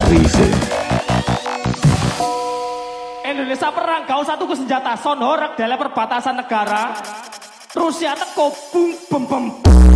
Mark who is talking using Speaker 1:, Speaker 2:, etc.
Speaker 1: Rise.
Speaker 2: Indonesia perang gak usah tuku senjata, son horeg dalam perbatasan negara. Rusia teko bum bem bem.